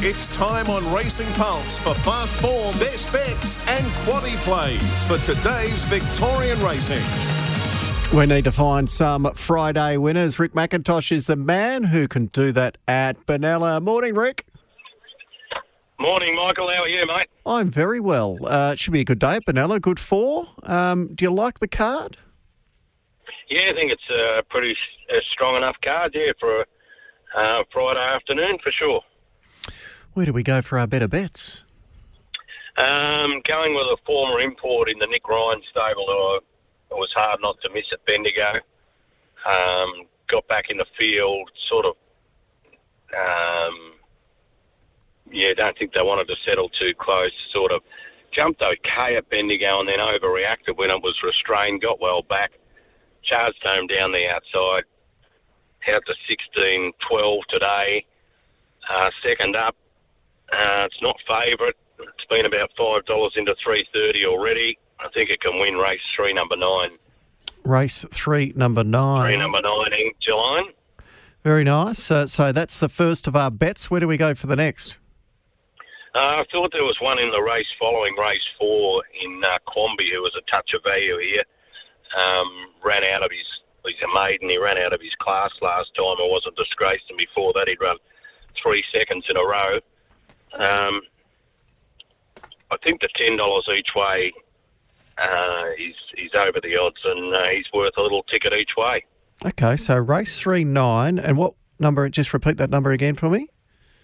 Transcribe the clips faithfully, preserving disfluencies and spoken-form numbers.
It's time on Racing Pulse for fast form, best bets and quaddy plays for today's Victorian racing. We need to find some Friday winners. Rick McIntosh is the man who can do that at Benalla. Morning, Rick. Morning, Michael. How are you, mate? I'm very well. Uh, it should be a good day at Benalla. Good four. Um, do you like the card? Yeah, I think it's a pretty a strong enough card, yeah, for a uh, Friday afternoon, for sure. Where do we go for our better bets? Um, going with a former import in the Nick Ryan stable, who it was hard not to miss at Bendigo. Um, got back in the field, sort of, um, yeah, don't think they wanted to settle too close, sort of jumped okay at Bendigo and then overreacted when it was restrained, got well back, charged home down the outside, out to sixteen twelve today, uh, second up. Uh, it's not favourite. It's been about five dollars into three thirty already. I think it can win race three, number nine. Race three, number nine. Three, number nine, in July. Very nice. Uh, so that's the first of our bets. Where do we go for the next? Uh, I thought there was one in the race following race four in uh, Quamby who was a touch of value here. Um, ran out of his, he's a maiden, he ran out of his class last time. I wasn't disgraced, and before that he'd run three seconds in a row. Um, I think the ten dollars each way uh, is, is over the odds, and uh, he's worth a little ticket each way. Okay, so race three, nine, and what number? Just repeat that number again for me.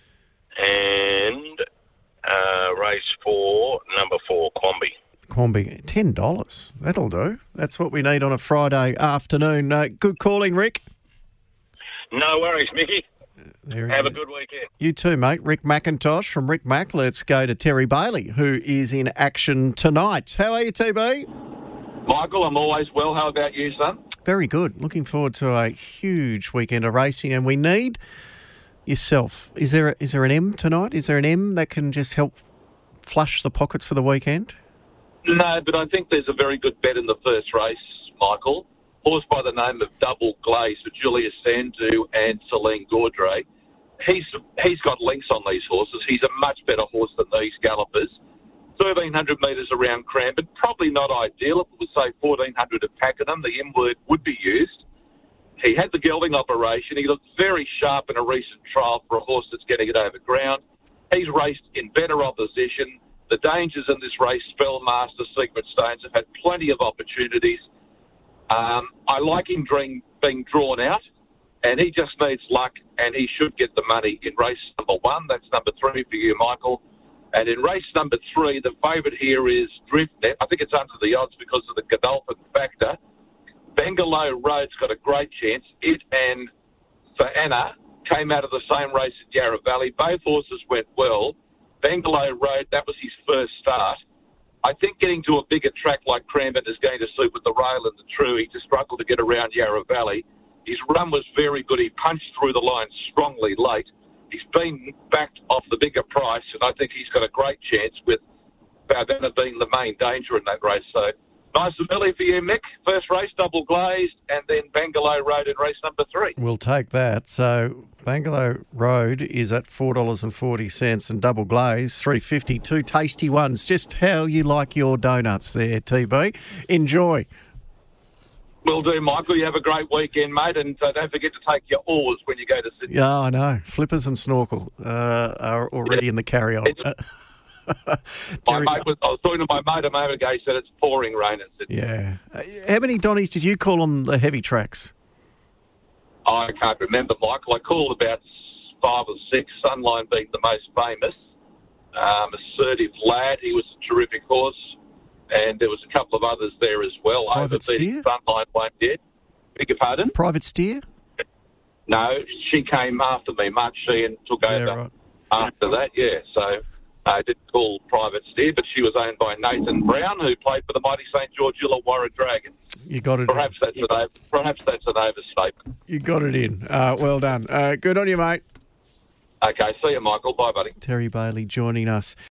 And uh, race four, number four, Quamby. Quamby, ten dollars. That'll do. That's what we need on a Friday afternoon. Uh, good calling, Rick. No worries, Mickey. There Have is. a good weekend. You too, mate. Rick McIntosh from Rick Mac. Let's go to Terry Bailey, who is in action tonight. How are you, T B? Michael, I'm always well. How about you, son? Very good. Looking forward to a huge weekend of racing, and we need yourself. Is there a, is there an M tonight? Is there an M that can just help flush the pockets for the weekend? No, but I think there's a very good bet in the first race, Michael. Horse by the name of Double Glaze for Julius Sandu and Celine Gaudray. He's he's got links on these horses. He's a much better horse than these gallopers. thirteen hundred metres around Cranbourne, probably not ideal. If it was, say, fourteen hundred at Pakenham, the M word would be used. He had the gelding operation. He looked very sharp in a recent trial for a horse that's getting it over ground. He's raced in better opposition. The dangers in this race, Spellmaster, Secret Stones, have had plenty of opportunities. Um, I like him being, being drawn out, and he just needs luck, and he should get the money in race number one. That's number three for you, Michael. And in race number three, the favourite here is Driftnet. I think it's under the odds because of the Godolphin factor. Bangalow Road's got a great chance. It and Anna came out of the same race at Yarra Valley. Both horses went well. Bangalow Road, that was his first start. I think getting to a bigger track like Cranbourne is going to suit with the rail and the true. He just struggled to get around Yarra Valley. His run was very good. He punched through the line strongly late. He's been backed off the bigger price, and I think he's got a great chance with Bavana being the main danger in that race. So nice and early for you, Mick. First race, Double Glazed, and then Bangalow Road in race number three. We'll take that. So Bangalow Road is at four dollars forty and Double Glaze, three dollars fifty. Two tasty ones. Just how you like your donuts there, T B. Enjoy. Will do, Michael. You have a great weekend, mate, and uh, don't forget to take your oars when you go to Sydney. Yeah, I know. Flippers and snorkel uh, are already Yeah. in the carry-on. My Terry- mate was, I was talking to my mate a moment ago. He said it's pouring rain in Sydney. Yeah. Uh, how many Donnies did you call on the heavy tracks? I can't remember, Michael. I called about five or six, Sunline being the most famous. Um, Assertive Lad, he was a terrific horse. And there was a couple of others there as well. Private Steer? Sunline won't yet. Beg your pardon? Private Steer? No, she came after me, much she, and took Yeah, over right. after that, yeah. So I did call Private Steer, but she was owned by Nathan Brown, who played for the mighty St George Illawarra Dragons. You got it. Perhaps that's an over, perhaps that's an overstatement. You got it in. Uh, well done. Uh, good on you, mate. Okay, see you, Michael. Bye, buddy. Terry Bailey joining us.